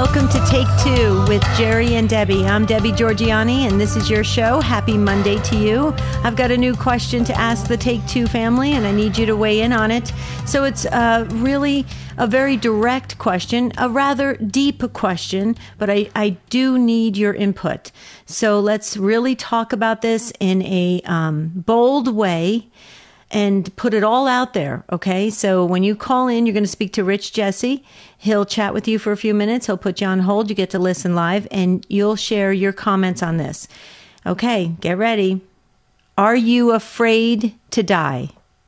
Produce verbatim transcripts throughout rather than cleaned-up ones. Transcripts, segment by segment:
Welcome to Take Two with Jerry and Debbie. I'm Debbie Georgiani, and this is your show. Happy Monday to you. I've got a new question to ask the Take Two family, and I need you to weigh in on it. So it's uh, really a very direct question, a rather deep question, but I, I do need your input. So let's really talk about this in a um, bold way and put it all out there, okay? So when you call in, you're going to speak to Rich Jesse. He'll chat with you for a few minutes. He'll put you on hold. You get to listen live, and you'll share your comments on this. Okay, get ready. Are you afraid to die?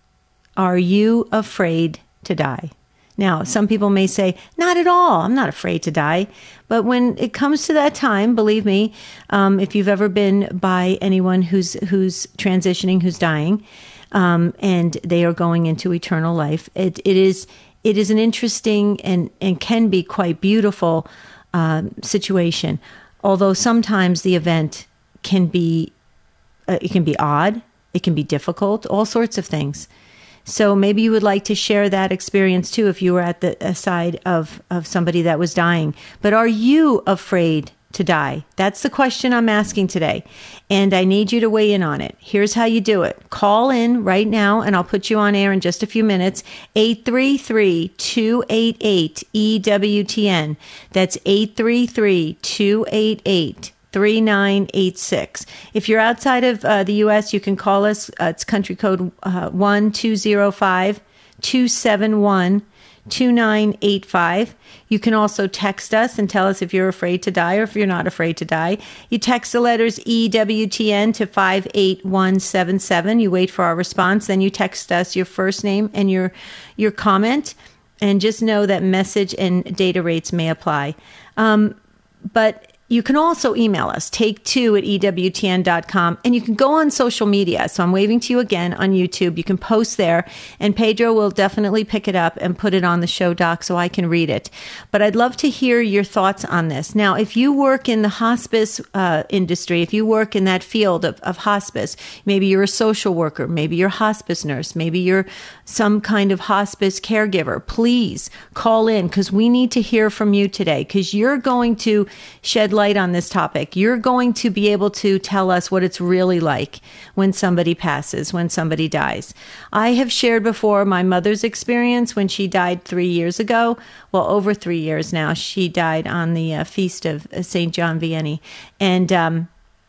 Are you afraid to die? Now, some people may say, not at all. I'm not afraid to die. But when it comes to that time, believe me, um, if you've ever been by anyone who's who's transitioning, who's dying, Um, and they are going into eternal life. It, it is it is an interesting and, and can be quite beautiful uh, situation. Although sometimes the event can be uh, it can be odd, it can be difficult, all sorts of things. So maybe you would like to share that experience too if you were at the side of of somebody that was dying. But are you afraid to die? That's the question I'm asking today. And I need you to weigh in on it. Here's how you do it. Call in right now, and I'll put you on air in just a few minutes. eight three three, two eight eight, E W T N. That's eight three three, two eight eight, three nine eight six. If you're outside of uh, the U S, you can call us. Uh, it's country code uh, one two zero five, two seven one, two nine eight five. You can also text us and tell us if you're afraid to die or if you're not afraid to die. You text the letters E W T N to five eight one seven seven. You wait for our response. Then you text us your first name and your your comment. And just know that message and data rates may apply. Um, but you can also email us, take two at E W T N dot com, and you can go on social media. So I'm waving to you again on YouTube. You can post there, and Pedro will definitely pick it up and put it on the show doc so I can read it. But I'd love to hear your thoughts on this. Now, if you work in the hospice uh, industry, if you work in that field of, of hospice, maybe you're a social worker, maybe you're a hospice nurse, maybe you're some kind of hospice caregiver, please call in because we need to hear from you today because you're going to shed light on this topic. You're going to be able to tell us what it's really like when somebody passes, when somebody dies. I have shared before my mother's experience when she died three years ago. Well, over three years now. She died on the uh, feast of Saint John Vianney. And um,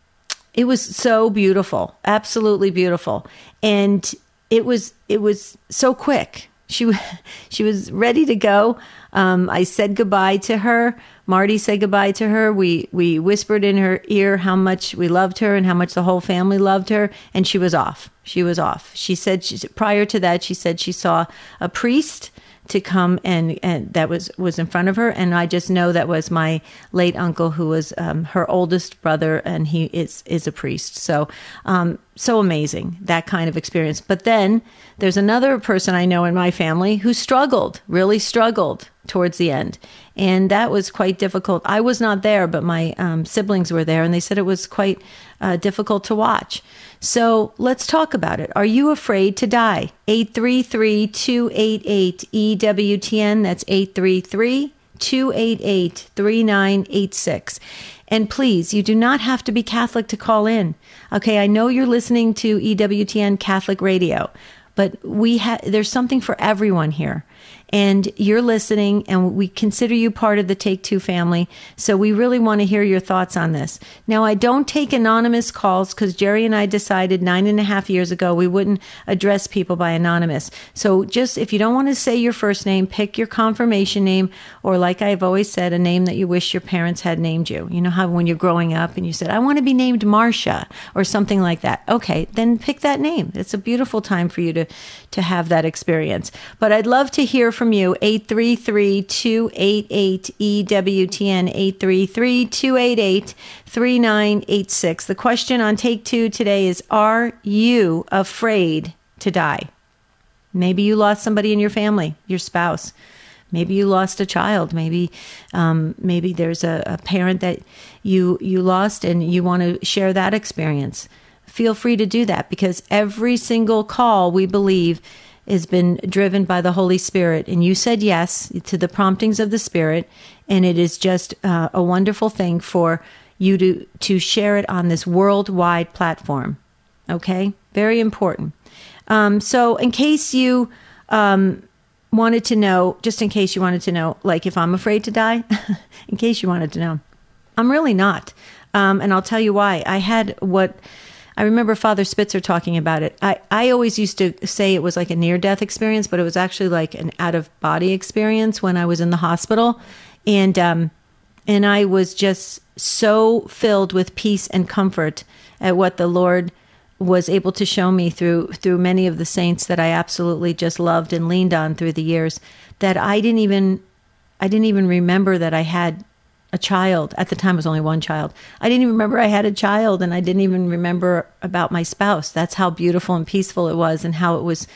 it was so beautiful, absolutely beautiful. And it was it was so quick. She she was ready to go. Um, I said goodbye to her. Marty said goodbye to her. We we whispered in her ear how much we loved her and how much the whole family loved her, and she was off. She was off. She said she, prior to that, she said she saw a priest to come and, and that was, was in front of her. And I just know that was my late uncle who was um, her oldest brother, and he is, is a priest. So, um, so amazing, that kind of experience. But then there's another person I know in my family who struggled, really struggled towards the end. And that was quite difficult. I was not there, but my um, siblings were there, and they said it was quite uh, difficult to watch. So let's talk about it. Are you afraid to die? eight three three, two eight eight, E W T N. That's eight three three, two eight eight, three nine eight six. And please, you do not have to be Catholic to call in. Okay, I know you're listening to E W T N Catholic Radio, but we ha- there's something for everyone here. And you're listening, and we consider you part of the Take Two family. So we really want to hear your thoughts on this. Now, I don't take anonymous calls because Jerry and I decided nine and a half years ago we wouldn't address people by anonymous. So just if you don't want to say your first name, pick your confirmation name, or like I've always said, a name that you wish your parents had named you. You know how when you're growing up and you said, I want to be named Marcia or something like that. Okay, then pick that name. It's a beautiful time for you to, to have that experience. But I'd love to hear from you, eight three three, two eight eight, E W T N, eight three three, two eight eight, three nine eight six. The question on Take Two today is, are you afraid to die? Maybe you lost somebody in your family, your spouse. Maybe you lost a child. Maybe um, maybe there's a, a parent that you you lost and you want to share that experience. Feel free to do that because every single call, we believe, has been driven by the Holy Spirit, and you said yes to the promptings of the Spirit, and it is just uh, a wonderful thing for you to, to share it on this worldwide platform. Okay? Very important. Um, so in case you um, wanted to know, just in case you wanted to know, like if I'm afraid to die, in case you wanted to know, I'm really not. Um, and I'll tell you why. I had what... I remember Father Spitzer talking about it. I, I always used to say it was like a near-death experience, but it was actually like an out-of-body experience when I was in the hospital. And um, and I was just so filled with peace and comfort at what the Lord was able to show me through through many of the saints that I absolutely just loved and leaned on through the years, that I didn't even I didn't even remember that I had a child. At the time, it was only one child. I didn't even remember I had a child, and I didn't even remember about my spouse. That's how beautiful and peaceful it was, and how it was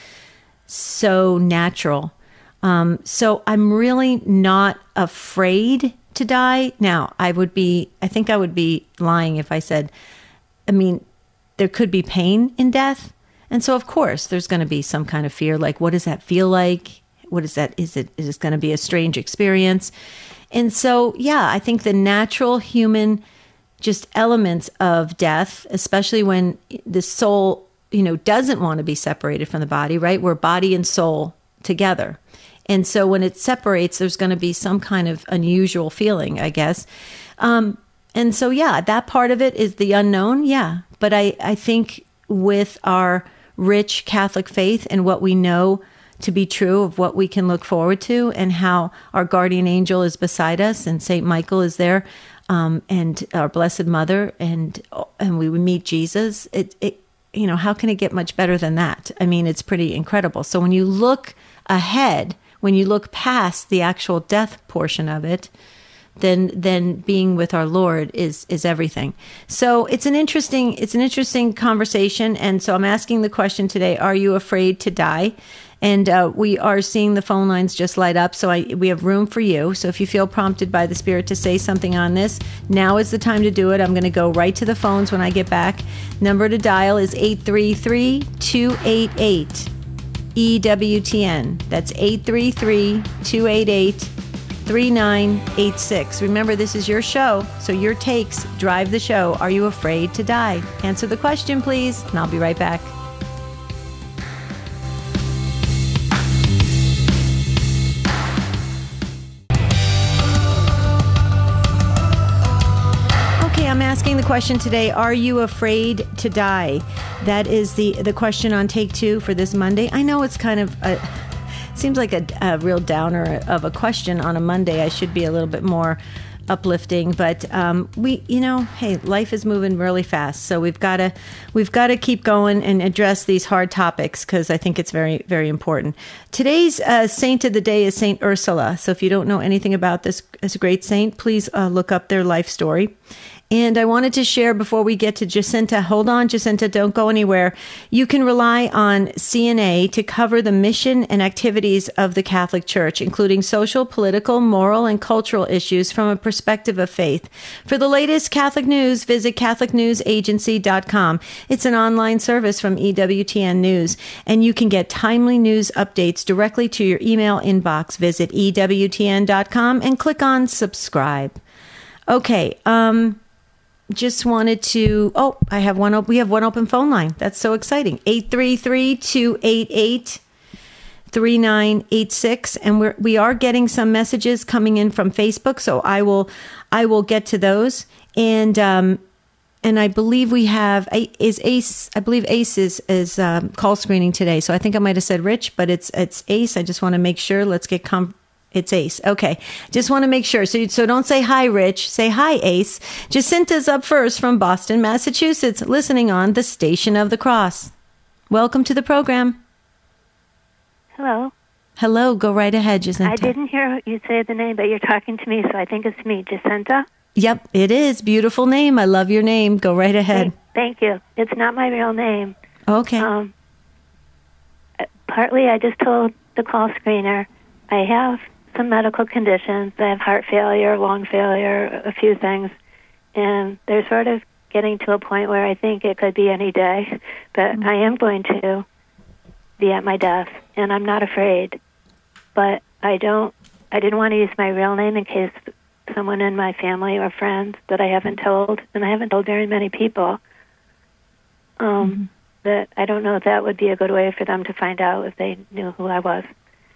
so natural. Um, so I'm really not afraid to die. Now, I would be, I think I would be lying if I said, I mean, there could be pain in death. And so, of course, there's going to be some kind of fear. Like, what does that feel like? What is that? Is it, is it going to be a strange experience? And so, yeah, I think the natural human just elements of death, especially when the soul, you know, doesn't want to be separated from the body, right? We're body and soul together. And so when it separates, there's going to be some kind of unusual feeling, I guess. Um, and so, yeah, that part of it is the unknown. Yeah. But I, I think with our rich Catholic faith and what we know to be true of what we can look forward to, and how our guardian angel is beside us, and Saint Michael is there, um, and our Blessed Mother, and and we would meet Jesus. It, it, you know, how can it get much better than that? I mean, it's pretty incredible. So when you look ahead, when you look past the actual death portion of it, then then being with our Lord is is everything. So it's an interesting it's an interesting conversation. And so I'm asking the question today: are you afraid to die? And uh, we are seeing the phone lines just light up, so I, we have room for you. So if you feel prompted by the Spirit to say something on this, now is the time to do it. I'm going to go right to the phones when I get back. Number to dial is eight three three, two eight eight, E W T N. That's eight three three, two eight eight, three nine eight six. Remember, this is your show, so your takes drive the show. Are you afraid to die? Answer the question, please, and I'll be right back. I'm asking the question today: are you afraid to die? That is the the question on Take Two for this Monday. I know it's kind of a, seems like a, a real downer of a question on a Monday. I should be a little bit more uplifting, but um, we, you know, hey, life is moving really fast, so we've got to we've got to keep going and address these hard topics, because I think it's very, very important. Today's uh, saint of the day is Saint Ursula. So if you don't know anything about this, this great saint, please uh, look up their life story. And I wanted to share before we get to Jacinta. Hold on, Jacinta, don't go anywhere. You can rely on C N A to cover the mission and activities of the Catholic Church, including social, political, moral, and cultural issues from a perspective of faith. For the latest Catholic news, visit catholic news agency dot com. It's an online service from E W T N News, and you can get timely news updates directly to your email inbox. Visit E W T N dot com and click on subscribe. Okay, um... just wanted to, oh, I have one, op- we have one open phone line. That's so exciting. eight three three, two eight eight, three nine eight six. And we're, we are getting some messages coming in from Facebook. So I will, I will get to those. And, um, and I believe we have, is Ace, I believe Ace is, is, um, call screening today. So I think I might've said Rich, but it's, it's Ace. I just want to make sure. Let's get com- It's Ace. Okay. Just want to make sure. So, so don't say hi, Rich. Say hi, Ace. Jacinta's up first from Boston, Massachusetts, listening on the Station of the Cross. Welcome to the program. Hello. Hello. Go right ahead, Jacinta. I didn't hear you say the name, but you're talking to me, so I think it's me, Jacinta. Yep, it is. Beautiful name. I love your name. Go right ahead. Thank, thank you. It's not my real name. Okay. Um, partly, I just told the call screener I have some medical conditions. I have heart failure, lung failure, a few things. And they're sort of getting to a point where I think it could be any day. But I am going to be at my death, and I'm not afraid. But I don't. I didn't want to use my real name in case someone in my family or friends that I haven't told, and I haven't told very many people, um, mm-hmm. that I don't know if that would be a good way for them to find out if they knew who I was.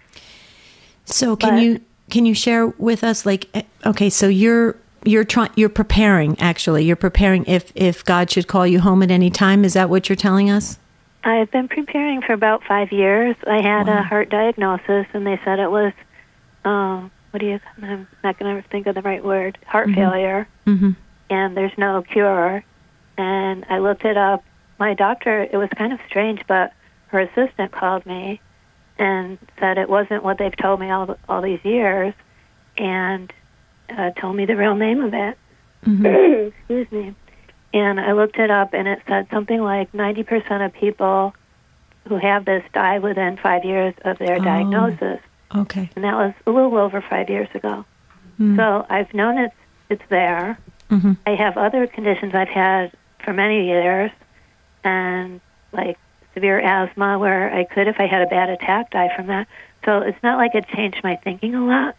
So can but, you can you share with us, like, okay, so you're you're trying you're preparing actually you're preparing if if God should call you home at any time. Is that what you're telling us? I've been preparing for about five years. I had wow. a heart diagnosis, and they said it was. Uh, what do you? I'm not going to think of the right word. Heart mm-hmm. failure, mm-hmm. and there's no cure. And I looked it up. My doctor. It was kind of strange, but her assistant called me and said it wasn't what they've told me all all these years, and uh, told me the real name of it. Mm-hmm. Excuse me. And I looked it up, and it said something like ninety percent of people who have this die within five years of their oh. diagnosis. Okay. And that was a little over five years ago. Mm. So I've known it's it's there. Mm-hmm. I have other conditions I've had for many years, and like severe asthma, where I could, if I had a bad attack, die from that. So it's not like it changed my thinking a lot.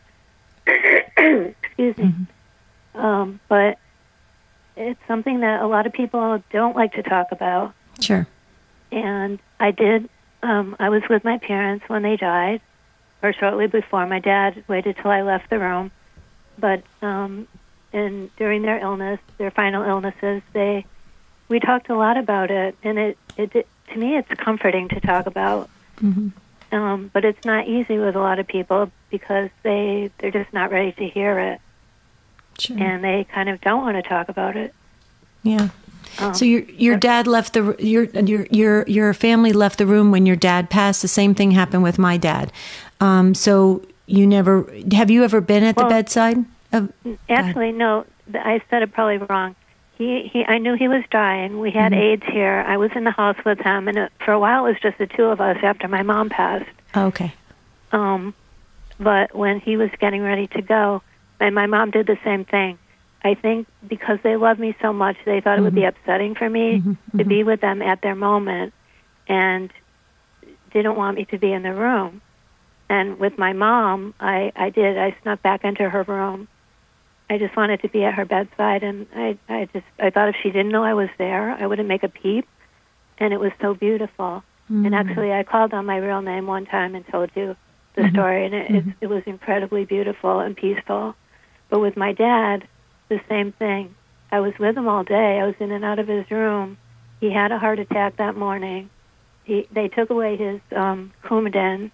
Excuse me. Mm-hmm. Um, but it's something that a lot of people don't like to talk about. Sure. And I did. Um, I was with my parents when they died, or shortly before. My dad waited till I left the room, but um, and during their illness, their final illnesses, they we talked a lot about it, and it, it, it to me it's comforting to talk about. Mm-hmm. Um, but it's not easy with a lot of people because they they're just not ready to hear it, sure. and they kind of don't want to talk about it. Yeah. Um, so your your dad left the your your your your family left the room when your dad passed. The same thing happened with my dad. Um, so you never have you ever been at well, the bedside of? Actually, no. I said it probably wrong. He he. I knew he was dying. We had mm-hmm. aides here. I was in the house with him, and it, for a while it was just the two of us after my mom passed. Okay. Um, but when he was getting ready to go, and my mom did the same thing. I think because they love me so much, they thought mm-hmm. it would be upsetting for me mm-hmm. to mm-hmm. be with them at their moment, and didn't want me to be in the room. And with my mom, I, I did. I snuck back into her room. I just wanted to be at her bedside, and I, I just I thought if she didn't know I was there, I wouldn't make a peep. And it was so beautiful. Mm-hmm. And actually, I called on my real name one time and told you the mm-hmm. story, and it, mm-hmm. it, it was incredibly beautiful and peaceful. But with my dad, the same thing. I was with him all day. I was in and out of his room. He had a heart attack that morning. He they took away his um, Coumadin,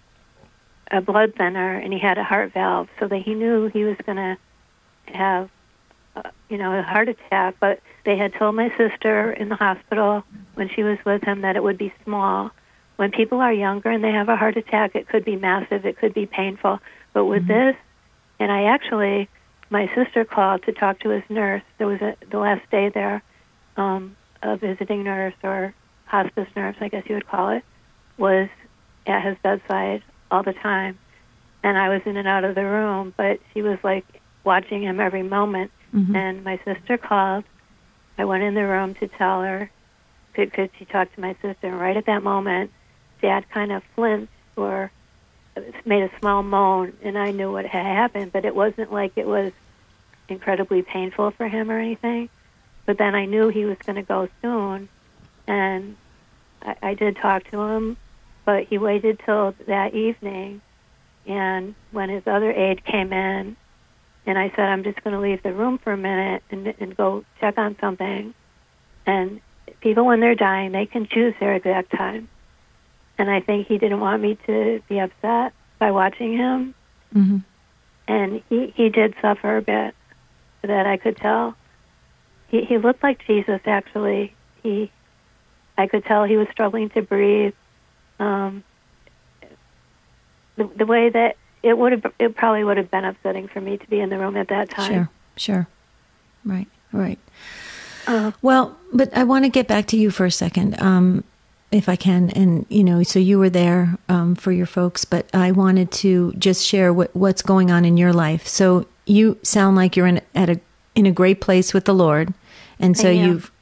a blood thinner, and he had a heart valve, so that he knew he was going to have, uh, you know, a heart attack. But they had told my sister in the hospital when she was with him that it would be small. When people are younger and they have a heart attack, it could be massive. It could be painful. But with mm-hmm. this, and I actually, my sister called to talk to his nurse. There was a, the last day there, um, a visiting nurse or hospice nurse, I guess you would call it, was at his bedside all the time. And I was in and out of the room, but she was like watching him every moment. Mm-hmm. And my sister called. I went in the room to tell her, could, could she talk to my sister? And right at that moment, Dad kind of flinched or made a small moan, and I knew what had happened, but it wasn't like it was incredibly painful for him or anything. But then I knew he was going to go soon, and I, I did talk to him, but he waited till that evening, and when his other aide came in, and I said, I'm just going to leave the room for a minute and, and go check on something. And people, when they're dying, they can choose their exact time. And I think he didn't want me to be upset by watching him. Mm-hmm. And he, he did suffer a bit, that I could tell. He he looked like Jesus, actually. He, I could tell he was struggling to breathe. Um, the, the way that it would have, it probably would have been upsetting for me to be in the room at that time. Sure, sure. Right, right. Uh, well, but I want to get back to you for a second. Um, if I can. And, you know, so you were there um, for your folks, but I wanted to just share what, what's going on in your life. So you sound like you're in at a in a great place with the Lord. And so you've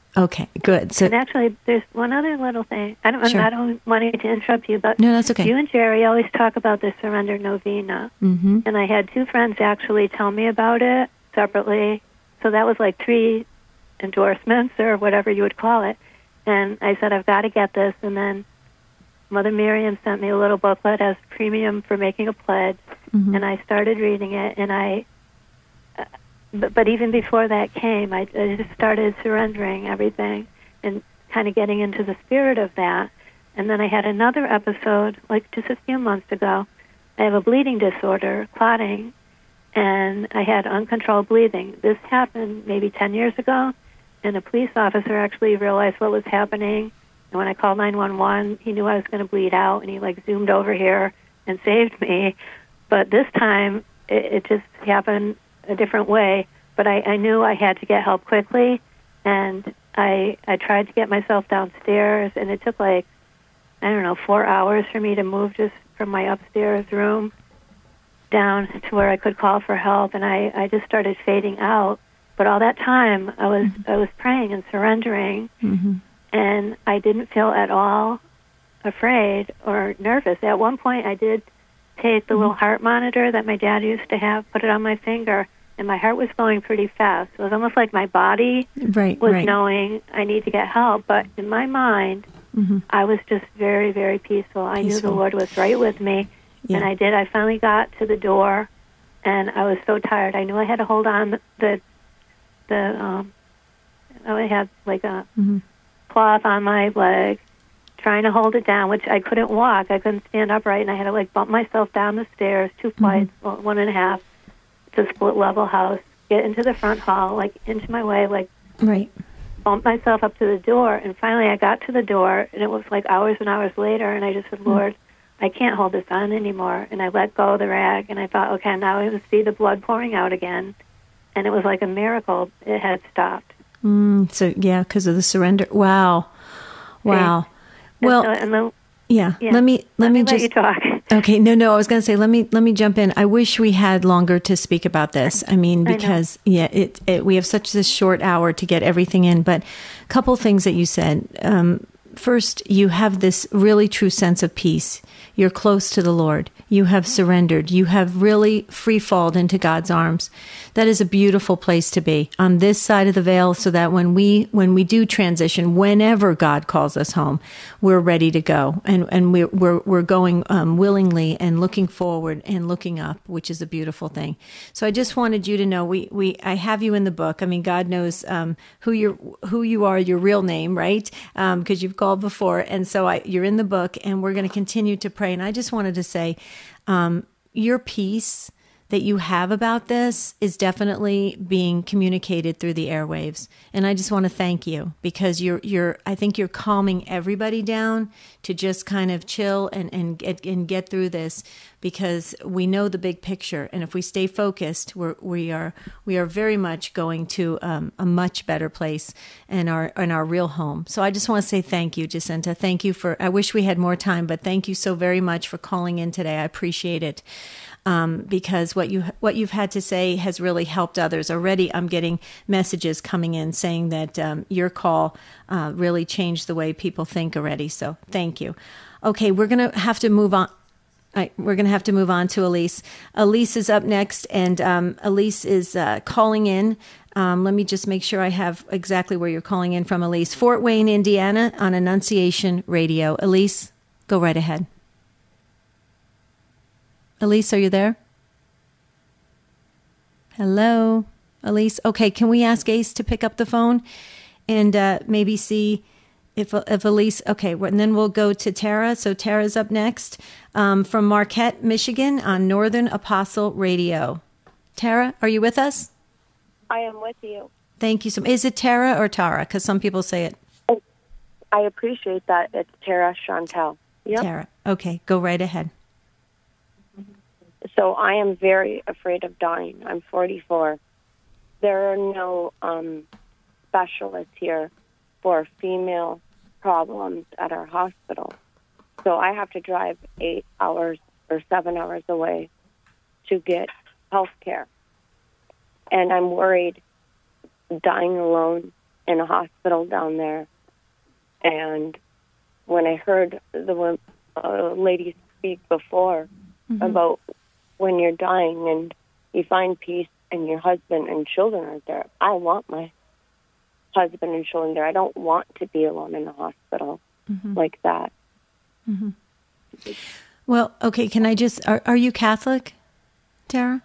Okay, good. So, and actually, there's one other little thing. I don't, Sure. I don't want to interrupt you, but No, that's okay. you and Jerry always talk about the Surrender Novena. Mm-hmm. And I had two friends actually tell me about it separately. So that was like three endorsements or whatever you would call it. And I said, I've got to get this. And then Mother Miriam sent me a little booklet as premium for making a pledge. Mm-hmm. And I started reading it. And I, uh, but, but even before that came, I, I just started surrendering everything and kind of getting into the spirit of that. And then I had another episode, like just a few months ago. I have a bleeding disorder, clotting, and I had uncontrolled bleeding. This happened maybe ten years ago, and a police officer actually realized what was happening. And when I called nine one one, he knew I was going to bleed out, and he like zoomed over here and saved me. But this time, it, it just happened a different way. But I, I knew I had to get help quickly, and I I tried to get myself downstairs, and it took like, I don't know, four hours for me to move just from my upstairs room down to where I could call for help, and I, I just started fading out. But all that time, I was mm-hmm. I was praying and surrendering, mm-hmm. and I didn't feel at all afraid or nervous. At one point, I did take the mm-hmm. little heart monitor that my dad used to have, put it on my finger, and my heart was going pretty fast. It was almost like my body right, was right. knowing I need to get help, but in my mind, mm-hmm. I was just very, very peaceful. I peaceful. knew the Lord was right with me, yeah. and I did. I finally got to the door, and I was so tired. I knew I had to hold on the, the um, I had like a mm-hmm. cloth on my leg, trying to hold it down, which I couldn't walk. I couldn't stand upright, and I had to like bump myself down the stairs, two flights, mm-hmm. well, one and a half, to a split-level house, get into the front hall, like into my way, like right. bumped myself up to the door, and finally I got to the door, and it was like hours and hours later, and I just said, Lord, I can't hold this on anymore, and I let go of the rag, and I thought, okay, now I can see the blood pouring out again, and it was like a miracle. It had stopped. Mm, so, yeah, because of the surrender. Wow. Wow. And well, so, and the, yeah. yeah, let me, let, let me, me just, let you talk. Okay, no, no, I was going to say, let me let me jump in. I wish we had longer to speak about this. I mean, because, I yeah, it, it we have such this short hour to get everything in. But a couple things that you said. Um, first, you have this really true sense of peace. You're close to the Lord. You have surrendered. You have really free-falled into God's arms. That is a beautiful place to be, on this side of the veil, so that when we when we do transition, whenever God calls us home, we're ready to go, and and we're we're, we're going um, willingly and looking forward and looking up, which is a beautiful thing. So I just wanted you to know, we we I have you in the book. I mean, God knows um, who you're who you are, your real name, right? Because um, you've called before, and so I, you're in the book, and we're going to continue to pray. And I just wanted to say, um, your peace that you have about this is definitely being communicated through the airwaves. And I just want to thank you, because you're, you're, I think you're calming everybody down to just kind of chill and, and get, and get through this, because we know the big picture. And if we stay focused, we're, we are, we are very much going to um, a much better place in our, in our real home. So I just want to say thank you, Jacinta. Thank you for, I wish we had more time, but thank you so very much for calling in today. I appreciate it. Um, because what you what you've had to say has really helped others. Already, I'm getting messages coming in saying that um, your call uh, really changed the way people think already. So, thank you. Okay, we're gonna have to move on. Right, we're gonna have to move on to Elise. Elise is up next, and um, Elise is uh, calling in. Um, let me just make sure I have exactly where you're calling in from, Elise. Fort Wayne, Indiana, on Annunciation Radio. Elise, go right ahead. Elise, are you there? Hello, Elise. Okay, can we ask Ace to pick up the phone and uh, maybe see if if Elise? Okay, and then we'll go to Tara. So Tara's up next um, from Marquette, Michigan, on Northern Apostle Radio. Tara, are you with us? I am with you. Thank you so much. Is it Tara or Tara? Because some people say it. Oh, I appreciate that. It's Tara Chantel. Yep. Tara. Okay, go right ahead. So I am very afraid of dying. I'm forty-four. There are no um, specialists here for female problems at our hospital. So I have to drive eight hours or seven hours away to get health care. And I'm worried dying alone in a hospital down there. And when I heard the uh, lady speak before mm-hmm. about when you're dying and you find peace and your husband and children are there, I want my husband and children there. I don't want to be alone in a hospital mm-hmm. like that. Mm-hmm. Well, okay, can I just, are, are you Catholic, Tara?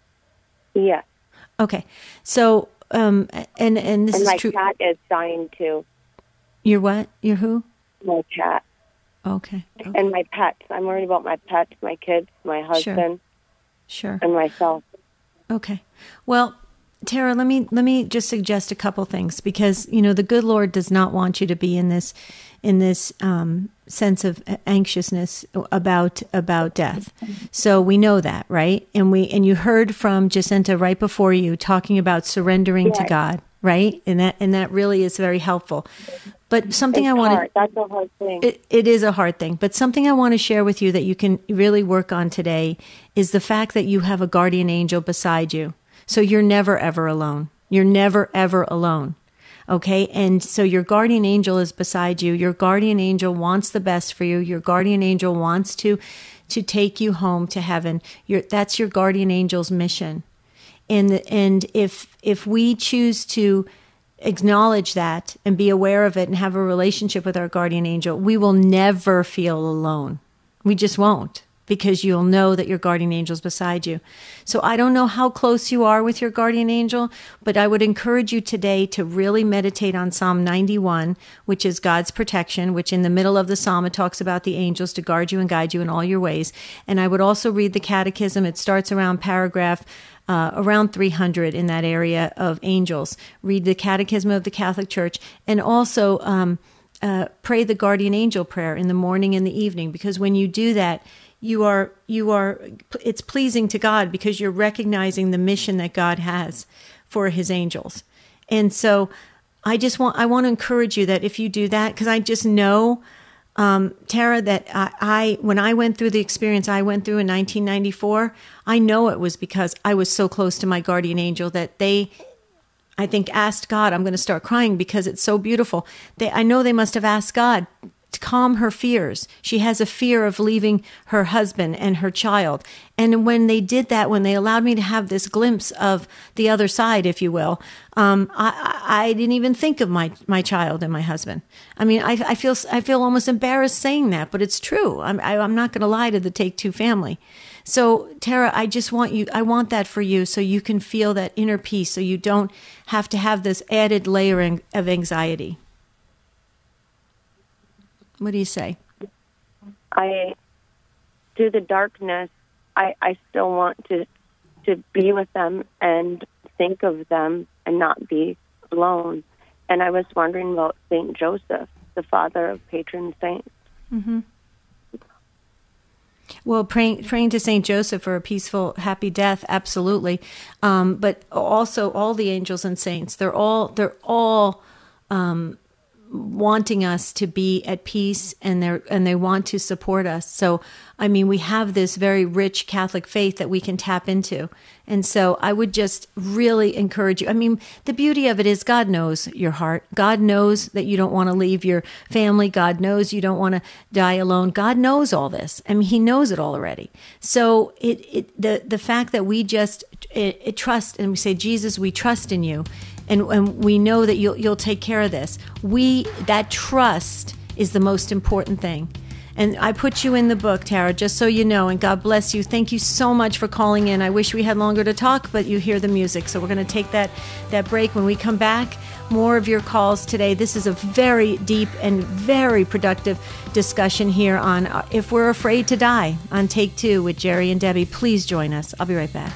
Yes. Okay, so, um, and, and this and is my true. cat is dying too. Your what? Your who? My cat. Okay. okay. And my pets. I'm worried about my pets, my kids, my husband. Sure. Sure. And myself. Okay. Well, Tara, let me let me just suggest a couple things, because you know the good Lord does not want you to be in this in this um, sense of anxiousness about about death. So we know that, right? And we and you heard from Jacinta right before you talking about surrendering yes. to God, right? And that and that really is very helpful. But something it's I want to that's a hard thing. It, it is a hard thing. But something I want to share with you that you can really work on today is the fact that you have a guardian angel beside you. So you're never, ever alone. You're never, ever alone. Okay? And so your guardian angel is beside you. Your guardian angel wants the best for you. Your guardian angel wants to, to take you home to heaven. Your, that's your guardian angel's mission. And, and if, if we choose to acknowledge that and be aware of it and have a relationship with our guardian angel, we will never feel alone. We just won't. Because you'll know that your guardian angel's beside you. So I don't know how close you are with your guardian angel, but I would encourage you today to really meditate on Psalm ninety-one, which is God's protection, which in the middle of the psalm, it talks about the angels to guard you and guide you in all your ways. And I would also read the catechism. It starts around paragraph uh, around three hundred in that area of angels. Read the catechism of the Catholic Church, and also um, uh, pray the guardian angel prayer in the morning and the evening, because when you do that, You are, you are, it's pleasing to God because you're recognizing the mission that God has for his angels. And so I just want, I want to encourage you that if you do that, because I just know, um, Tara, that I, I, when I went through the experience I went through in nineteen ninety-four, I know it was because I was so close to my guardian angel that they, I think, asked God, I'm going to start crying because it's so beautiful. They, I know they must have asked God to calm her fears. She has a fear of leaving her husband and her child. And when they did that, when they allowed me to have this glimpse of the other side, if you will, um, I, I didn't even think of my, my child and my husband. I mean, I, I feel I feel almost embarrassed saying that, but it's true. I'm, I, I'm not going to lie to the Take Two family. So, Tara, I just want you, I want that for you so you can feel that inner peace, so you don't have to have this added layering of anxiety. What do you say? I, through the darkness, I, I still want to to be with them and think of them and not be alone. And I was wondering about Saint Joseph, the father of patron saints. Mm-hmm. Well, praying praying to Saint Joseph for a peaceful, happy death, absolutely. Um, but also all the angels and saints, they're all they're all. Um, wanting us to be at peace, and they and they want to support us. So, I mean, we have this very rich Catholic faith that we can tap into. And so I would just really encourage you. I mean, the beauty of it is God knows your heart. God knows that you don't want to leave your family. God knows you don't want to die alone. God knows all this. I mean, he knows it all already. So it, it the, the fact that we just it, it trust and we say, Jesus, we trust in you. And, and we know that you'll you'll take care of this. We that trust is the most important thing. And I put you in the book, Tara, just so you know. And God bless you. Thank you so much for calling in. I wish we had longer to talk, but you hear the music. So we're going to take that that break. When we come back, more of your calls today. This is a very deep and very productive discussion here on uh, If We're Afraid to Die on Take Two with Jerry and Debbie. Please join us. I'll be right back.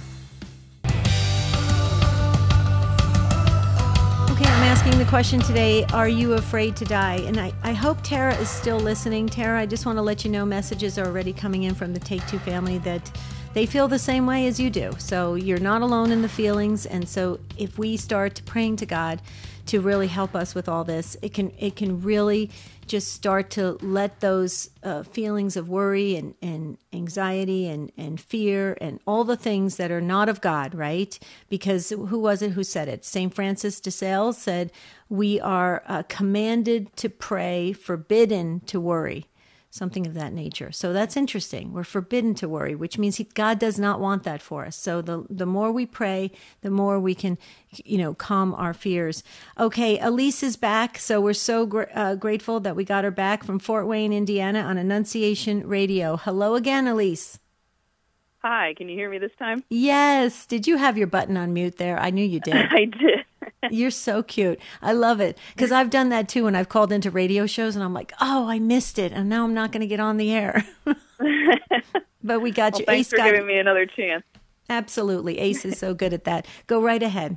I'm asking the question today, are you afraid to die? And I, I hope Tara is still listening. Tara, I just want to let you know messages are already coming in from the Take Two family that they feel the same way as you do. So you're not alone in the feelings. And so if we start praying to God to really help us with all this, it can it can really just start to let those uh, feelings of worry and, and anxiety and, and fear and all the things that are not of God, right? Because who was it who said it? Saint Francis de Sales said, we are uh, commanded to pray, forbidden to worry. Something of that nature. So that's interesting. We're forbidden to worry, which means he, God does not want that for us. So the the more we pray, the more we can, you know, calm our fears. Okay, Elise is back. So we're so gr- uh, grateful that we got her back from Fort Wayne, Indiana on Annunciation Radio. Hello again, Elise. Hi, can you hear me this time? Yes. Did you have your button on mute there? I knew you did. I did. You're so cute. I love it. Because I've done that too when I've called into radio shows and I'm like, oh, I missed it. And now I'm not going to get on the air. But we got well, you. Thanks Ace for got giving me another chance. Absolutely. Ace is so good at that. Go right ahead.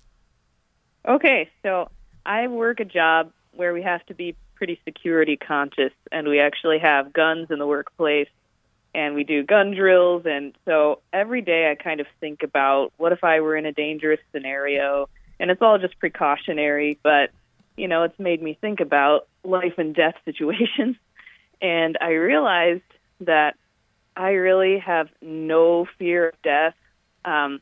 Okay, so I work a job where we have to be pretty security conscious, and we actually have guns in the workplace, and we do gun drills. And so every day I kind of think about, what if I were in a dangerous scenario? And it's all just precautionary, but, you know, it's made me think about life and death situations. And I realized that I really have no fear of death. Um,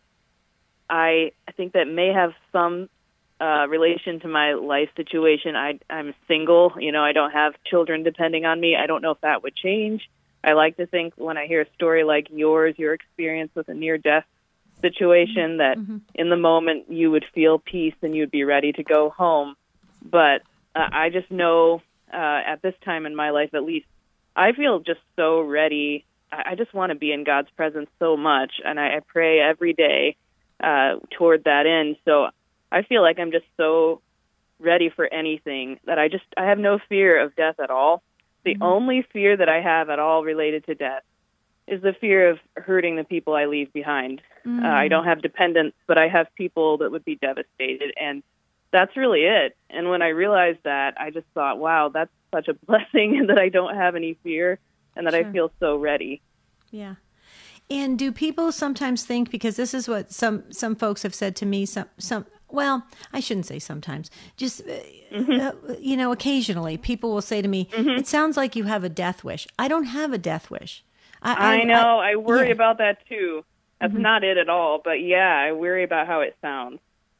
I, I think that may have some uh, relation to my life situation. I, I'm single. You know, I don't have children depending on me. I don't know if that would change. I like to think when I hear a story like yours, your experience with a near-death situation, that mm-hmm. in the moment you would feel peace and you'd be ready to go home. But uh, I just know uh, at this time in my life, at least, I feel just so ready. I, I just want to be in God's presence so much, and I, I pray every day uh, toward that end. So I feel like I'm just so ready for anything that I just, I have no fear of death at all. The mm-hmm. only fear that I have at all related to death is the fear of hurting the people I leave behind. Mm. Uh, I don't have dependents, but I have people that would be devastated, and that's really it. And when I realized that, I just thought, wow, that's such a blessing that I don't have any fear and that sure. I feel so ready. Yeah. And do people sometimes think, because this is what some, some folks have said to me, some, some, well, I shouldn't say sometimes, just, mm-hmm. uh, you know, occasionally people will say to me, mm-hmm. it sounds like you have a death wish. I don't have a death wish. I, I, I know. I, I worry yeah. about that too. That's mm-hmm. not it at all. But yeah, I worry about how it sounds.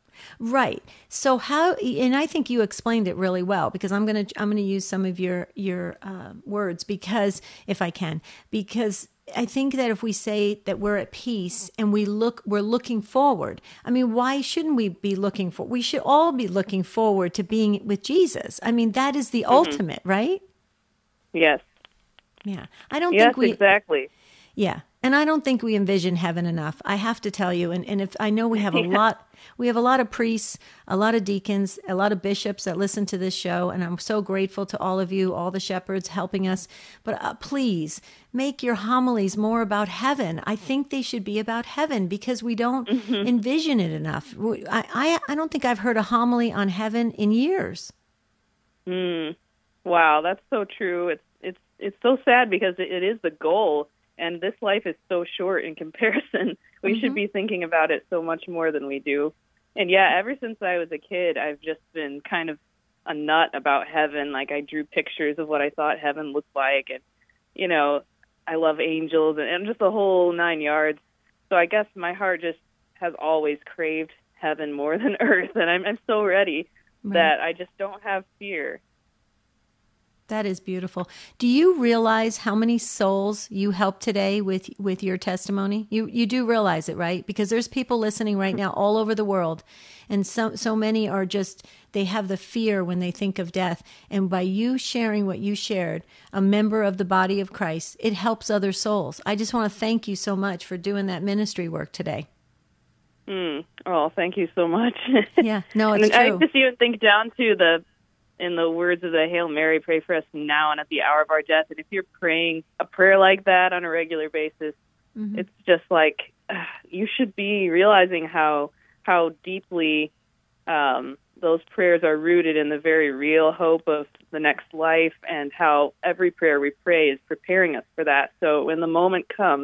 Right. So how, and I think you explained it really well, because I'm going to, I'm going to use some of your, your uh, words, because if I can, because I think that if we say that we're at peace and we look, we're looking forward. I mean, why shouldn't we be looking for, we should all be looking forward to being with Jesus. I mean, that is the mm-hmm. ultimate, right? Yes. Yeah. I don't yes, think we, exactly. Yeah. And I don't think we envision heaven enough. I have to tell you. And, and if I know we have a yeah. lot, we have a lot of priests, a lot of deacons, a lot of bishops that listen to this show. And I'm so grateful to all of you, all the shepherds helping us. But uh, please make your homilies more about heaven. I think they should be about heaven, because we don't mm-hmm. envision it enough. I, I, I don't think I've heard a homily on heaven in years. Mm. Wow, that's so true. It's, it's, it's so sad, because it, it is the goal. And this life is so short in comparison. We mm-hmm. should be thinking about it so much more than we do. And yeah, ever since I was a kid, I've just been kind of a nut about heaven. Like, I drew pictures of what I thought heaven looked like. And, you know, I love angels and, and just the whole nine yards. So I guess my heart just has always craved heaven more than earth. And I'm, I'm so ready right. that I just don't have fear. That is beautiful. Do you realize how many souls you helped today with, with your testimony? You you do realize it, right? Because there's people listening right now all over the world, and so so many are just, they have the fear when they think of death. And by you sharing what you shared, a member of the body of Christ, it helps other souls. I just want to thank you so much for doing that ministry work today. Mm. Oh, thank you so much. Yeah, no, it's I true. I just even think down to the, in the words of the Hail Mary, pray for us now and at the hour of our death. And if you're praying a prayer like that on a regular basis, mm-hmm. it's just like, uh, you should be realizing how how deeply um, those prayers are rooted in the very real hope of the next life, and how every prayer we pray is preparing us for that. So when the moment comes,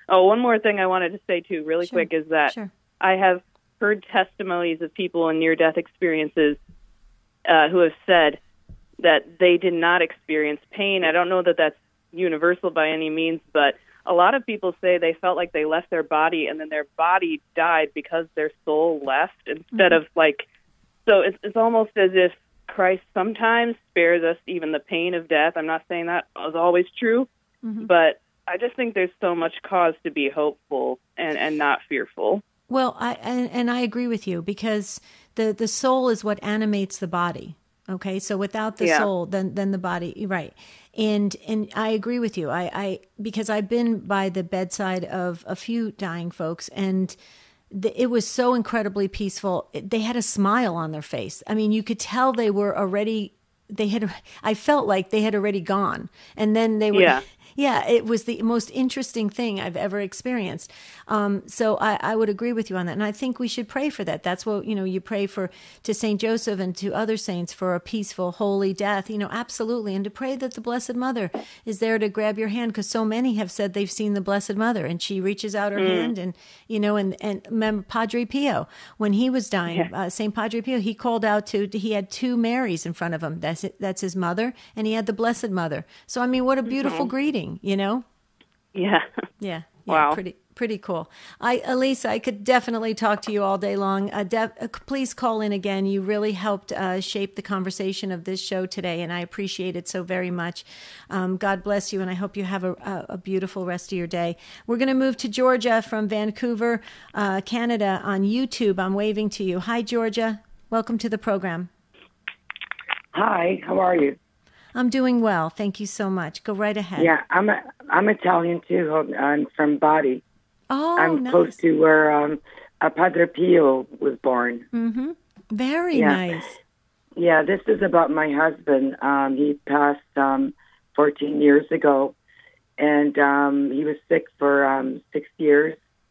Oh, one more thing I wanted to say, too, really Sure. quick, is that Sure. I have heard testimonies of people in near-death experiences uh, who have said that they did not experience pain. I don't know that that's universal by any means, but a lot of people say they felt like they left their body and then their body died because their soul left instead Mm-hmm. of like, so it's, it's almost as if Christ sometimes spares us even the pain of death. I'm not saying that is always true, Mm-hmm. but I just think there's so much cause to be hopeful and, and not fearful. Well, I and, and I agree with you because the, the soul is what animates the body. Okay, so without the Yeah. soul, then then the body, you're right? And and I agree with you. I, I because I've been by the bedside of a few dying folks, and the, it was so incredibly peaceful. They had a smile on their face. I mean, you could tell they were already. They had. I felt like they had already gone, and then they were. Yeah. Yeah, it was the most interesting thing I've ever experienced. Um, so I, I would agree with you on that. And I think we should pray for that. That's what, you know, you pray for to Saint Joseph and to other saints for a peaceful, holy death, you know, absolutely. And to pray that the Blessed Mother is there to grab your hand, because so many have said they've seen the Blessed Mother and she reaches out her hand and, you know, and, and remember Padre Pio, when he was dying, Yeah. uh, Saint Padre Pio, he called out to, he had two Marys in front of him. That's it, that's his mother. And he had the Blessed Mother. So, I mean, what a beautiful greeting. You know? Yeah. Yeah. Yeah. Wow. Pretty, pretty cool. I, Elise, I could definitely talk to you all day long. Uh, De- uh, please call in again. You really helped uh, shape the conversation of this show today, and I appreciate it so very much. Um, God bless you, and I hope you have a, a, a beautiful rest of your day. We're going to move to Georgia from Vancouver, uh, Canada on YouTube. I'm waving to you. Hi, Georgia. Welcome to the program. Hi, how are you? I'm doing well. Thank you so much. Go right ahead. Yeah, I'm a, I'm Italian too. I'm from Bari. Oh, I'm nice. close to where um, uh, Padre Pio was born. Mm-hmm. Very Yeah. nice. Yeah, this is about my husband. Um, he passed um, fourteen years ago, and um, he was sick for um, six years.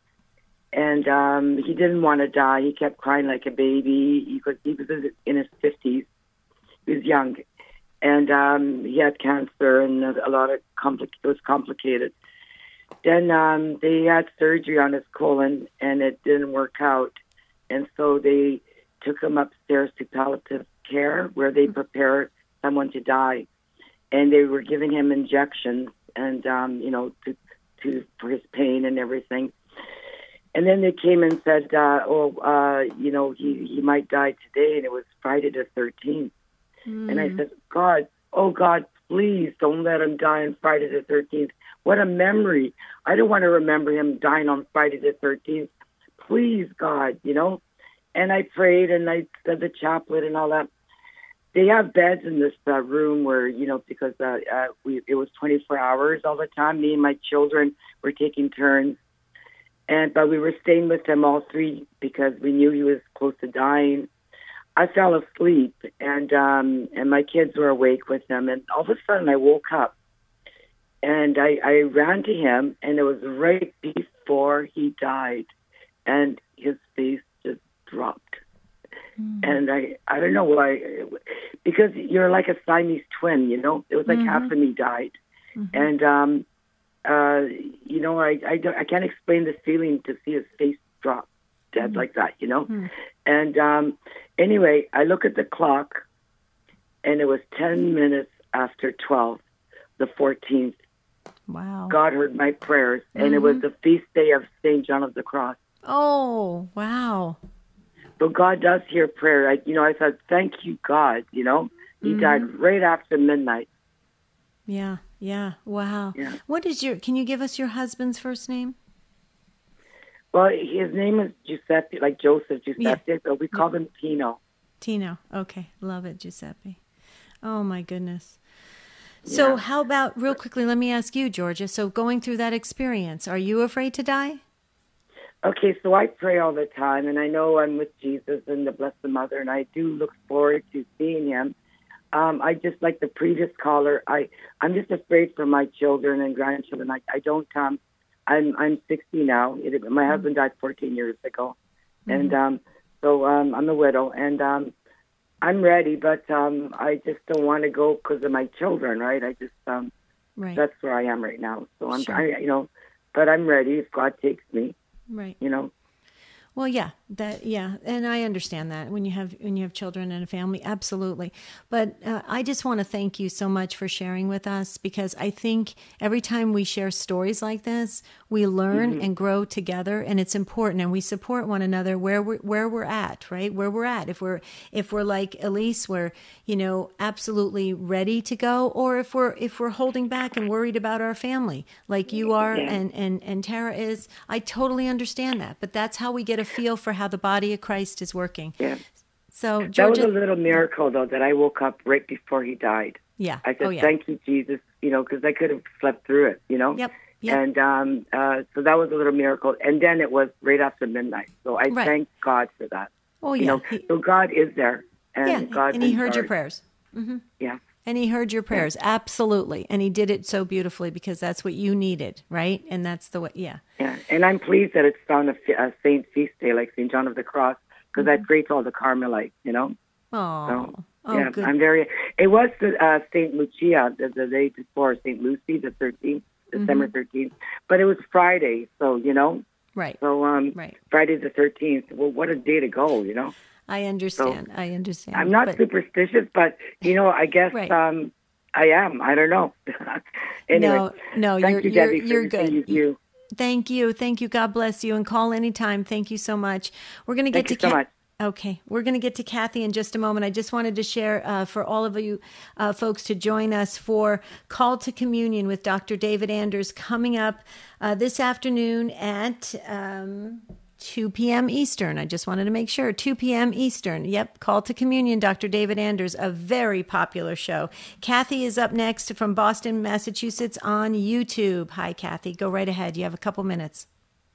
And um, he didn't want to die. He kept crying like a baby. He was, he was in his fifties. He was young. And um, he had cancer, and a lot of compli- it was complicated. Then um, they had surgery on his colon, and it didn't work out. And so they took him upstairs to palliative care, where they prepare someone to die. And they were giving him injections, and um, you know, to, to for his pain and everything. And then they came and said, uh, "Oh, uh, you know, he he might die today," and it was Friday the thirteenth. And I said, God, oh, God, please don't let him die on Friday the thirteenth. What a memory. I don't want to remember him dying on Friday the thirteenth. Please, God, you know. And I prayed, and I said the chaplet and all that. They have beds in this uh, room where, you know, because uh, uh, we it was twenty-four hours all the time. Me and my children were taking turns. and But we were staying with him all three because we knew he was close to dying. I fell asleep, and um, and my kids were awake with him, and all of a sudden I woke up, and I, I ran to him, and it was right before he died, and his face just dropped, mm. and I I don't know why, because you're like a Siamese twin, you know. It was like mm-hmm. half of me died, mm-hmm. and um, uh, you know, I I, don't, I can't explain the feeling to see his face drop dead mm-hmm. like that, you know, mm-hmm. and um. Anyway, I look at the clock, and it was ten minutes after twelve, the fourteenth. Wow. God heard my prayers, and mm-hmm. it was the feast day of Saint John of the Cross. Oh, wow. So God does hear prayer. I, you know, I thought, thank you, God, you know. He mm-hmm. died right after midnight. Yeah, yeah, wow. Yeah. What is your, can you give us your husband's first name? Well, his name is Giuseppe, like Joseph Giuseppe, yeah. but we call him Tino. Tino, okay. Love it, Giuseppe. Oh, my goodness. So yeah. How about, real quickly, let me ask you, Georgia, so going through that experience, are you afraid to die? Okay, so I pray all the time, and I know I'm with Jesus and the Blessed Mother, and I do look forward to seeing him. Um, I just, like the previous caller, I, I'm just afraid for my children and grandchildren. I, I don't... Um, I'm I'm sixty now. It, my mm-hmm. husband died fourteen years ago, mm-hmm. and um, so um, I'm a widow, and um, I'm ready, but um, I just don't want to go because of my children, right? I just um, right. That's where I am right now. So I'm, sure. I, you know, but I'm ready if God takes me. Right. You know. Well, yeah, that yeah, and I understand that when you have when you have children and a family, absolutely. But uh, I just want to thank you so much for sharing with us, because I think every time we share stories like this, we learn mm-hmm. and grow together, and it's important, and we support one another where we're where we're at, right? Where we're at. If we're if we're like Elise, we're you know absolutely ready to go, or if we're if we're holding back and worried about our family, like you are, yeah. and and and Tara is. I totally understand that, but that's how we get a feel for how the body of Christ is working. Yeah. So Georgia, that was a little miracle, though, that I woke up right before he died. Yeah. I said, oh, yeah. thank you, Jesus, you know, because I could have slept through it, you know. Yep. Yep. And um, uh, so that was a little miracle. And then it was right after midnight. So I right. thank God for that. Oh, yeah. You know? He, so God is there. And yeah, God and he heard charge. your prayers. Mm-hmm. Yeah. And he heard your prayers, yeah. absolutely. And he did it so beautifully, because that's what you needed, right? And that's the way, yeah. Yeah, and I'm pleased that it's on a, a saint feast day like Saint John of the Cross, because mm-hmm. I pray to all the Carmelites, you know? Oh, so, oh yeah, good. I'm very, it was uh, Saint Lucia the, the day before, Saint Lucy, the thirteenth, December mm-hmm. thirteenth, but it was Friday, so, you know? Right. So, um, right. Friday the thirteenth, well, what a day to go, you know? I understand. So, I understand. I'm not but... superstitious, but, you know, I guess right. um, I am. I don't know. Anyway, no, no, thank you're, you, you're, Debbie, for you're good. You, you. Thank you. Thank you. God bless you. And call anytime. Thank you so much. We're going to get thank to you so much. Okay, we're going to get to Kathy in just a moment. I just wanted to share uh, for all of you uh, folks to join us for Call to Communion with Doctor David Anders coming up uh, this afternoon at um, two p.m. Eastern. I just wanted to make sure, two p.m. Eastern. Yep, Call to Communion, Doctor David Anders, a very popular show. Kathy is up next from Boston, Massachusetts on YouTube. Hi, Kathy. Go right ahead. You have a couple minutes.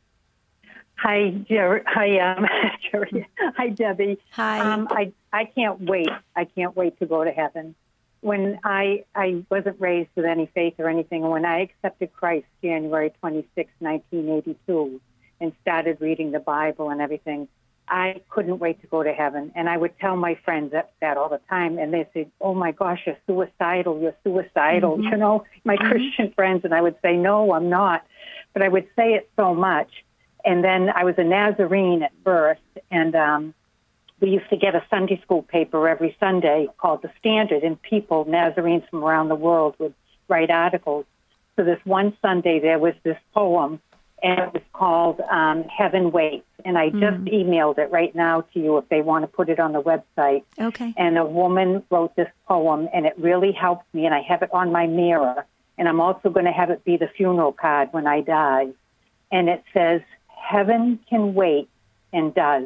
Hi, Jerry. Hi, um, Jerry. Hi, Debbie. Hi. Um, I I can't wait. I can't wait to go to heaven. When I I wasn't raised with any faith or anything, when I accepted Christ January twenty-sixth, nineteen eighty-two, and started reading the Bible and everything, I couldn't wait to go to heaven. And I would tell my friends that, that all the time, and they said, "Oh my gosh, you're suicidal. You're suicidal." Mm-hmm. You know, my mm-hmm. Christian friends, and I would say, "No, I'm not," but I would say it so much. And then I was a Nazarene at birth, and um, we used to get a Sunday school paper every Sunday called The Standard, and people, Nazarenes from around the world, would write articles. So this one Sunday, there was this poem, and it was called um, Heaven Waits. And I just mm. emailed it right now to you if they want to put it on the website. Okay. And a woman wrote this poem, and it really helped me, and I have it on my mirror. And I'm also going to have it be the funeral card when I die. And it says, "Heaven can wait and does,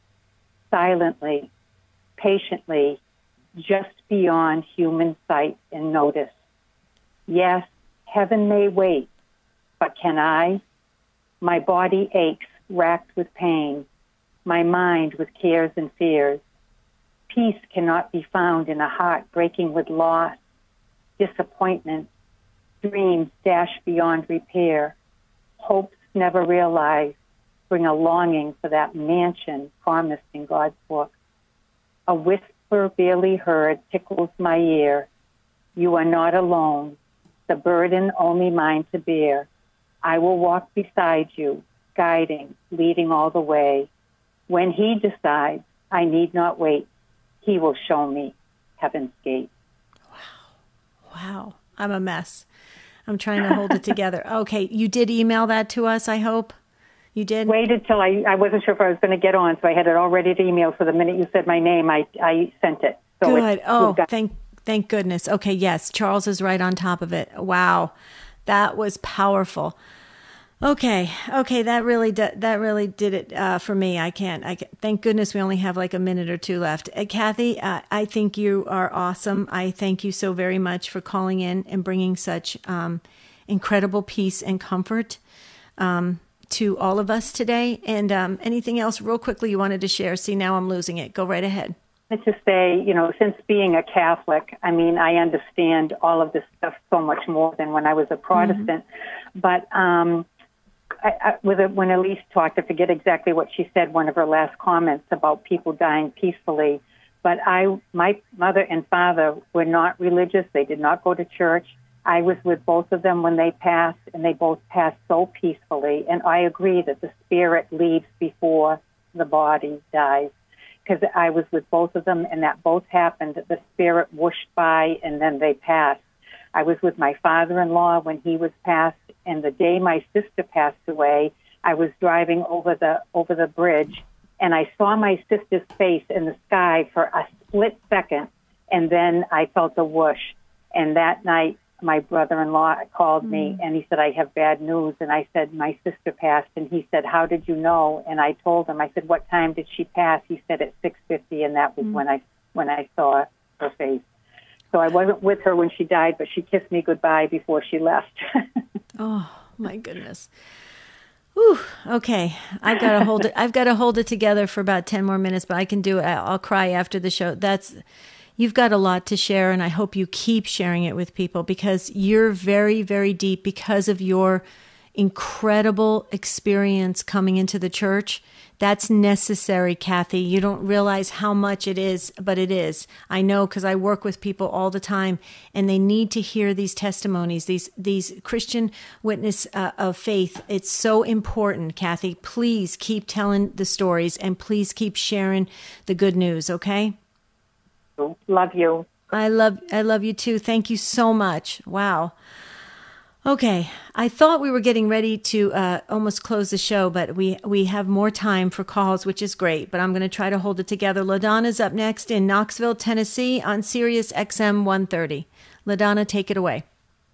silently, patiently, just beyond human sight and notice. Yes, heaven may wait, but can I? My body aches, racked with pain, my mind with cares and fears. Peace cannot be found in a heart breaking with loss, disappointment, dreams dashed beyond repair, hopes never realized, bring a longing for that mansion promised in God's book. A whisper barely heard tickles my ear. You are not alone, the burden only mine to bear. I will walk beside you, guiding, leading all the way. When he decides, I need not wait. He will show me heaven's gate." Wow. Wow. I'm a mess. I'm trying to hold it together. Okay. You did email that to us, I hope? You did? Waited till I, I wasn't sure if I was going to get on, so I had it all ready to email. So the minute you said my name, I, I sent it. So Good. It, oh, got- thank thank goodness. Okay, yes, Charles is right on top of it. Wow, that was powerful. Okay, okay, that really did, that really did it uh, for me. I can't. I can't, thank goodness we only have like a minute or two left. Uh, Kathy, uh, I think you are awesome. I thank you so very much for calling in and bringing such um, incredible peace and comfort Um, to all of us today. And um, anything else real quickly you wanted to share? See, now I'm losing it. Go right ahead. Let's just say, you know, since being a Catholic, I mean, I understand all of this stuff so much more than when I was a Protestant. Mm-hmm. But um, I, I, with a, when Elise talked, I forget exactly what she said, one of her last comments about people dying peacefully. But I, my mother and father were not religious. They did not go to church. I was with both of them when they passed, and they both passed so peacefully. And I agree that the spirit leaves before the body dies, because I was with both of them, and that both happened. The spirit whooshed by, and then they passed. I was with my father-in-law when he was passed, and the day my sister passed away, I was driving over the over the bridge, and I saw my sister's face in the sky for a split second, and then I felt a whoosh. And that night, my brother-in-law called mm. me, and he said, I have bad news. And I said, my sister passed. And he said, how did you know? And I told him, I said, what time did she pass? He said, at six fifty, and that was mm. when I when I saw her face. So I wasn't with her when she died, but she kissed me goodbye before she left. Oh, my goodness. Whew, okay, I've got to hold it. I've got to hold it together for about ten more minutes, but I can do it. I'll cry after the show. That's, you've got a lot to share, and I hope you keep sharing it with people, because you're very, very deep because of your incredible experience coming into the church. That's necessary, Kathy. You don't realize how much it is, but it is. I know, because I work with people all the time, and they need to hear these testimonies, these these Christian witness uh, of faith. It's so important, Kathy. Please keep telling the stories, and please keep sharing the good news, okay? Love you. I love I love you too. Thank you so much. Wow. Okay, I thought we were getting ready to uh, almost close the show, but we, we have more time for calls, which is great, but I'm going to try to hold it together. LaDonna's up next in Knoxville, Tennessee on Sirius X M one thirty. LaDonna, take it away.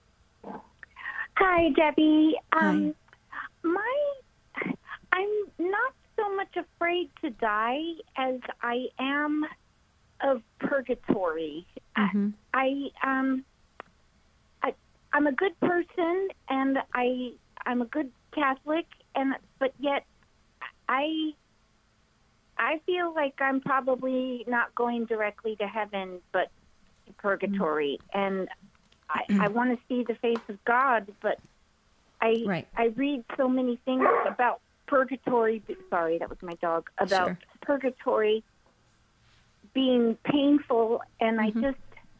Hi, Debbie. Um, Hi. My, I'm not so much afraid to die as I am of purgatory. Mm-hmm. I, I um. I'm a good person, and I I'm a good Catholic, and but yet I I feel like I'm probably not going directly to heaven, but to purgatory, mm-hmm. and I, I want to see the face of God, but I right. I read so many things about purgatory. Sorry, that was my dog. About sure. purgatory being painful, and mm-hmm. I just.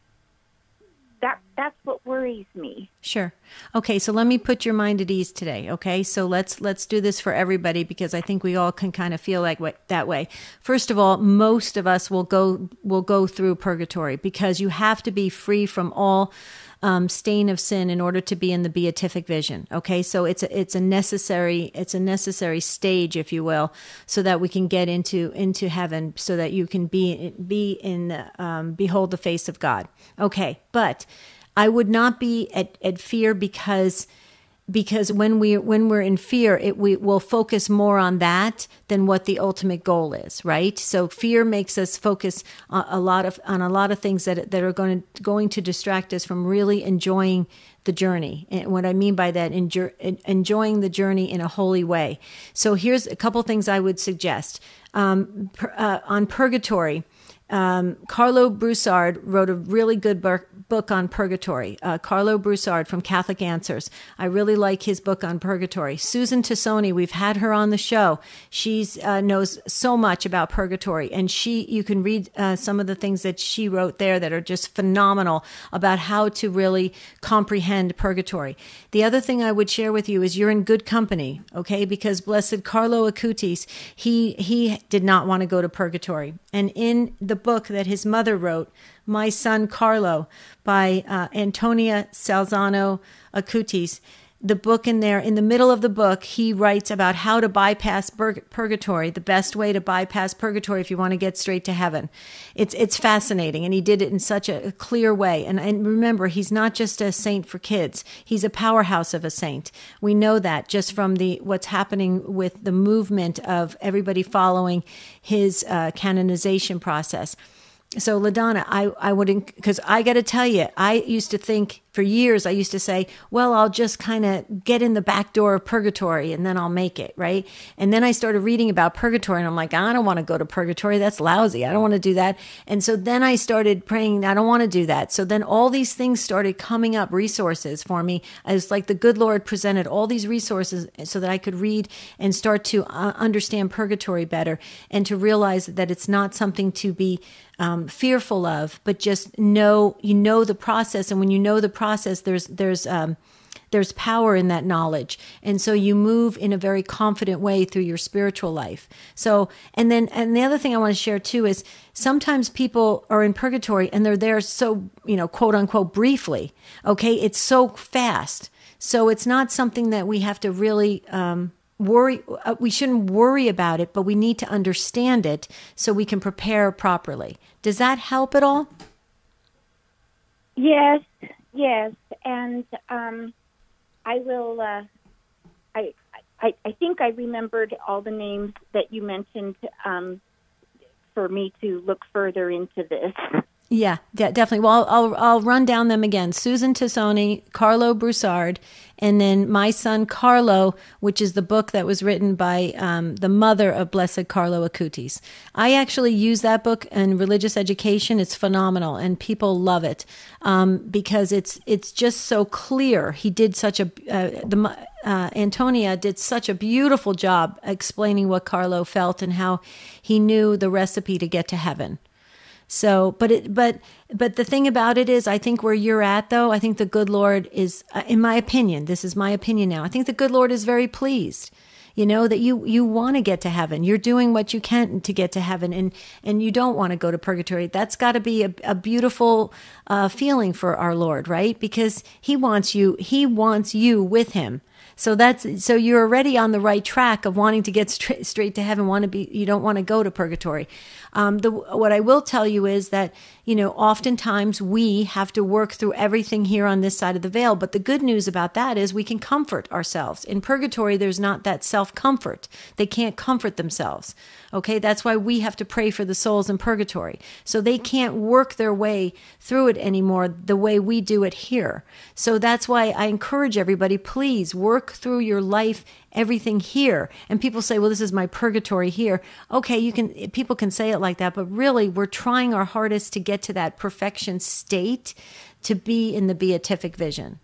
That that's what worries me. Sure. Okay, so let me put your mind at ease today, okay? So let's let's do this for everybody, because I think we all can kind of feel like what, that way. First of all, most of us will go will go through purgatory, because you have to be free from all um, stain of sin in order to be in the beatific vision. Okay, so it's a, it's a necessary it's a necessary stage, if you will, so that we can get into into heaven, so that you can be be in the, um, behold the face of God. Okay, but I would not be at, at fear, because because when we when we're in fear, it we will focus more on that than what the ultimate goal is, right? So fear makes us focus a, a lot of on a lot of things that that are going to going to distract us from really enjoying the journey. And what I mean by that, enjoy, enjoying the journey in a holy way. So here's a couple things I would suggest um, per, uh, on purgatory. Um, Carlo Broussard wrote a really good book, book on purgatory. Uh, Carlo Broussard from Catholic Answers. I really like his book on purgatory. Susan Tassoni, we've had her on the show. She uh, knows so much about purgatory, and she you can read uh, some of the things that she wrote there that are just phenomenal about how to really comprehend purgatory. The other thing I would share with you is you're in good company, okay? Because Blessed Carlo Acutis, he he did not want to go to purgatory, and in the book that his mother wrote, My Son Carlo, by uh, Antonia Salzano Acutis, the book in there, in the middle of the book, he writes about how to bypass pur- purgatory, the best way to bypass purgatory if you want to get straight to heaven. It's it's fascinating, and he did it in such a, a clear way. And, and remember, he's not just a saint for kids. He's a powerhouse of a saint. We know that just from the what's happening with the movement of everybody following his uh, canonization process. So, LaDonna, I, I would, because I got to tell you, I used to think for years, I used to say, well, I'll just kind of get in the back door of purgatory and then I'll make it, right? And then I started reading about purgatory and I'm like, I don't want to go to purgatory. That's lousy. I don't want to do that. And so then I started praying, I don't want to do that. So then all these things started coming up, resources for me. I was like, the good Lord presented all these resources so that I could read and start to uh, understand purgatory better and to realize that it's not something to be um, fearful of, but just know, you know the process. And when you know the process, process, there's there's um, there's power in that knowledge. And so you move in a very confident way through your spiritual life. So, and then, and the other thing I want to share too is sometimes people are in purgatory and they're there so, you know, quote unquote, briefly. Okay. It's so fast. So it's not something that we have to really, um, worry. Uh, we shouldn't worry about it, but we need to understand it so we can prepare properly. Does that help at all? Yes, yes. And, um, I will, uh, I, I, I think I remembered all the names that you mentioned um, for me to look further into this. Yeah, de- definitely. Well, I'll, I'll I'll run down them again. Susan Tassoni, Carlo Broussard, and then My Son Carlo, which is the book that was written by um, the mother of Blessed Carlo Acutis. I actually use that book in religious education. It's phenomenal, and people love it um, because it's it's just so clear. He did such a uh, the uh, Antonia did such a beautiful job explaining what Carlo felt and how he knew the recipe to get to heaven. So, but it, but, but the thing about it is, I think where you're at though, I think the good Lord is, uh, in my opinion, this is my opinion now. I think the good Lord is very pleased, you know, that you, you want to get to heaven. You're doing what you can to get to heaven, and, and you don't want to go to purgatory. That's got to be a, a beautiful, uh, feeling for our Lord, right? Because he wants you, he wants you with him. So that's, so you're already on the right track of wanting to get straight, straight to heaven, want to be, you don't want to go to purgatory. Um, the, what I will tell you is that, you know, oftentimes we have to work through everything here on this side of the veil. But the good news about that is we can comfort ourselves. In purgatory, there's not that self-comfort. They can't comfort themselves. Okay, that's why we have to pray for the souls in purgatory. So they can't work their way through it anymore the way we do it here. So that's why I encourage everybody, please work through your life, everything here. And people say, well, this is my purgatory here. Okay, you can, people can say it like that, but really we're trying our hardest to get to that perfection state, to be in the beatific vision.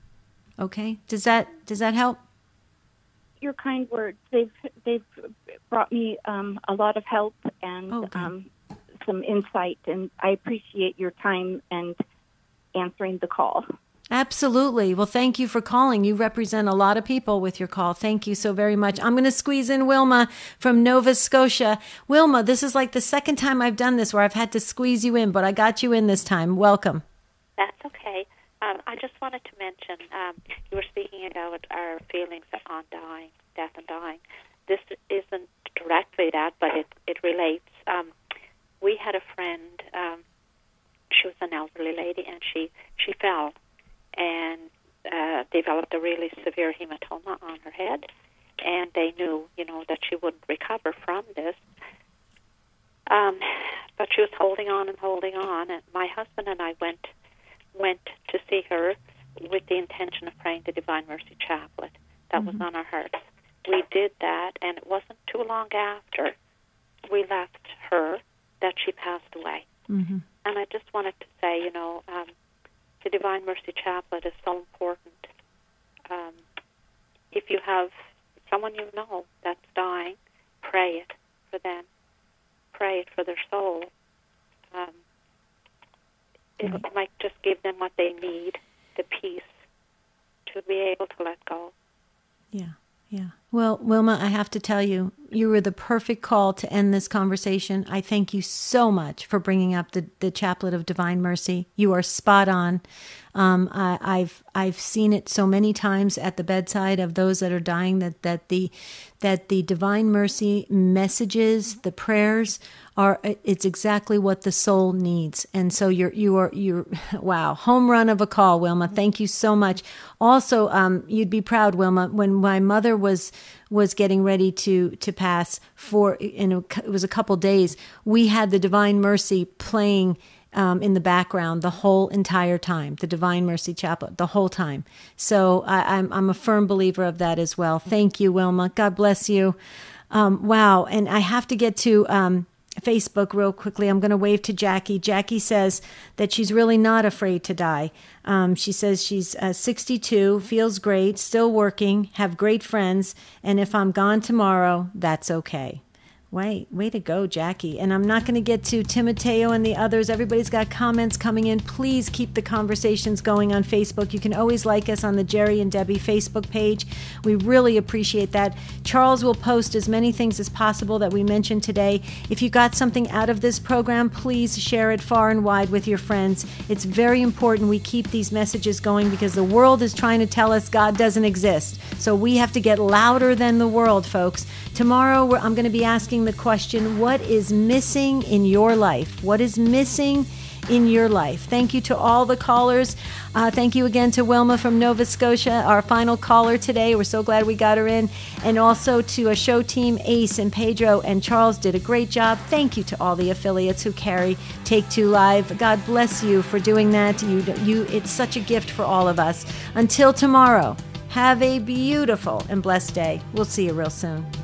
Okay, does that, does that help? Your kind words, they've they've brought me um, a lot of help and okay. um, some insight, and I appreciate your time and answering the call. Absolutely. Well, thank you for calling. You represent a lot of people with your call. Thank you so very much. I'm going to squeeze in Wilma from Nova Scotia. Wilma, this is like the second time I've done this where I've had to squeeze you in, but I got you in this time. Welcome. That's okay. Um, I just wanted to mention, um, you were speaking about our feelings on dying, death and dying. This isn't directly that, but it, it relates. Um, we had a friend, um, she was an elderly lady, and she, she fell and uh, developed a really severe hematoma on her head, and they knew, you know, that she wouldn't recover from this. Um, but she was holding on and holding on, and my husband and I went went to see her with the intention of praying the Divine Mercy Chaplet. That mm-hmm. was on our hearts. We did that, and it wasn't too long after we left her that she passed away. Mm-hmm. And I just wanted to say, you know, um, the Divine Mercy Chaplet is so important. Um, if you have someone you know that's dying, pray it for them. Pray it for their soul. Um, It Right. might just give them what they need, the peace to be able to let go. Yeah, yeah. Well, Wilma, I have to tell you, you were the perfect call to end this conversation. I thank you so much for bringing up the, the Chaplet of Divine Mercy. You are spot on. Um, I, I've I've seen it so many times at the bedside of those that are dying, that that the that the Divine Mercy messages, the prayers are, it's exactly what the soul needs. And so you're you are you're wow, home run of a call, Wilma. Thank you so much. Also, um, you'd be proud, Wilma, when my mother was was getting ready to to pass for in a, it was a couple days, we had the Divine Mercy playing Um, in the background the whole entire time, the Divine Mercy Chaplet, the whole time. So I, I'm I'm a firm believer of that as well. Thank you, Wilma. God bless you. Um, wow. And I have to get to um, Facebook real quickly. I'm going to wave to Jackie. Jackie says that she's really not afraid to die. Um, she says she's uh, sixty-two, feels great, still working, have great friends, and if I'm gone tomorrow, that's okay. Way, way to go, Jackie. And I'm not going to get to Timoteo and the others. Everybody's got comments coming in. Please keep the conversations going on Facebook. You can always like us on the Jerry and Debbie Facebook page. We really appreciate that. Charles will post as many things as possible that we mentioned today. If you got something out of this program, please share it far and wide with your friends. It's very important we keep these messages going because the world is trying to tell us God doesn't exist. So we have to get louder than the world, folks. Tomorrow, we're, I'm going to be asking the question, what is missing in your life? What is missing in your life? Thank you to all the callers. Uh, thank you again to Wilma from Nova Scotia, our final caller today. We're so glad we got her in. And also to a show team, Ace and Pedro and Charles did a great job. Thank you to all the affiliates who carry Take Two Live. God bless you for doing that. You, you, it's such a gift for all of us. Until tomorrow, have a beautiful and blessed day. We'll see you real soon.